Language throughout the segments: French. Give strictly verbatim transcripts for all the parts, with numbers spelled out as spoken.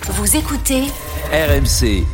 Vous écoutez R M C.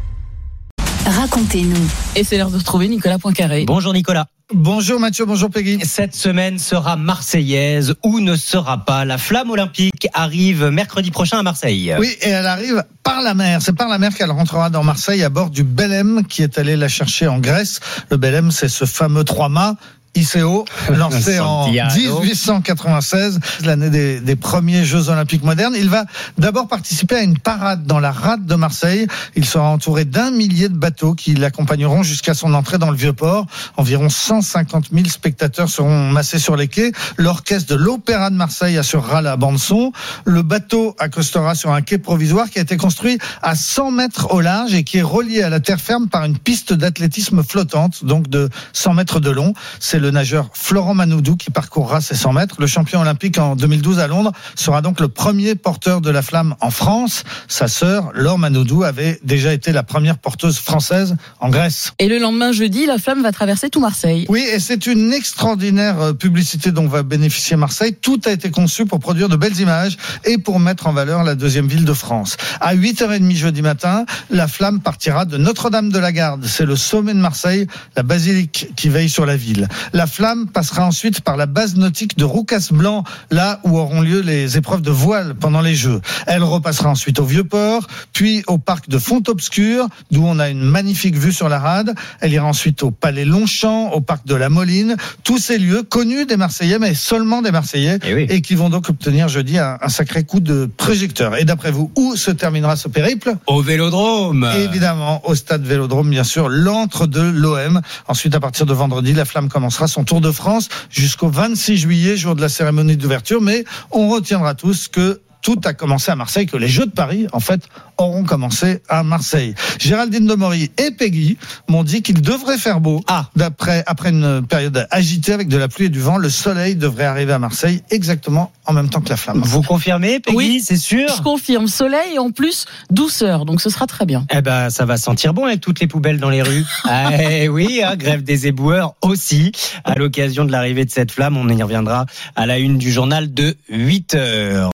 Racontez-nous. Et c'est l'heure de retrouver Nicolas Poincaré. Bonjour Nicolas. Bonjour Mathieu, bonjour Peggy. Cette semaine sera marseillaise ou ne sera pas. La flamme olympique arrive mercredi prochain à Marseille. Oui, et elle arrive par la mer. C'est par la mer qu'elle rentrera dans Marseille à bord du Belém qui est allé la chercher en Grèce. Le Belém, c'est ce fameux trois-mâts I C O, lancé en dix-huit cent quatre-vingt-seize, l'année des, des premiers Jeux Olympiques modernes. Il va d'abord participer à une parade dans la rade de Marseille. Il sera entouré d'un millier de bateaux qui l'accompagneront jusqu'à son entrée dans le Vieux-Port. Environ cent cinquante mille spectateurs seront massés sur les quais. L'orchestre de l'Opéra de Marseille assurera la bande-son. Le bateau accostera sur un quai provisoire qui a été construit à cent mètres au large et qui est relié à la terre ferme par une piste d'athlétisme flottante, donc de cent mètres de long. C'est le nageur Florent Manoudou qui parcourra ces cent mètres. Le champion olympique en deux mille douze à Londres sera donc le premier porteur de la flamme en France. Sa sœur, Laure Manoudou, avait déjà été la première porteuse française en Grèce. Et le lendemain, jeudi, la flamme va traverser tout Marseille. Oui, et c'est une extraordinaire publicité dont va bénéficier Marseille. Tout a été conçu pour produire de belles images et pour mettre en valeur la deuxième ville de France. À huit heures trente jeudi matin, la flamme partira de Notre-Dame-de-la-Garde. C'est le sommet de Marseille, la basilique qui veille sur la ville. La flamme passera ensuite par la base nautique de Roucas-Blanc, là où auront lieu les épreuves de voile pendant les Jeux. Elle repassera ensuite au Vieux-Port, puis au parc de Font-Obscur, d'où on a une magnifique vue sur la rade. Elle ira ensuite au Palais Longchamp, au parc de la Moline. Tous ces lieux connus des Marseillais, mais seulement des Marseillais, et, oui. et qui vont donc obtenir jeudi un, un sacré coup de projecteur. Et d'après vous, où se terminera ce périple ? Au Vélodrome. Évidemment, au stade Vélodrome, bien sûr, l'antre de l'O M. Ensuite, à partir de vendredi, la flamme commencera son Tour de France jusqu'au vingt-six juillet, jour de la cérémonie d'ouverture. Mais on retiendra tous que tout a commencé à Marseille, que les Jeux de Paris, en fait, auront commencé à Marseille. Géraldine Demory et Peggy m'ont dit qu'il devrait faire beau. Ah. D'après, après une période agitée avec de la pluie et du vent, le soleil devrait arriver à Marseille exactement en même temps que la flamme. Vous confirmez, Peggy ? Oui, c'est sûr ? Je confirme, soleil et en plus douceur, donc ce sera très bien. Eh ben, ça va sentir bon avec toutes les poubelles dans les rues. Eh oui, hein, grève des éboueurs aussi. À l'occasion de l'arrivée de cette flamme, on y reviendra à la une du journal de huit heures.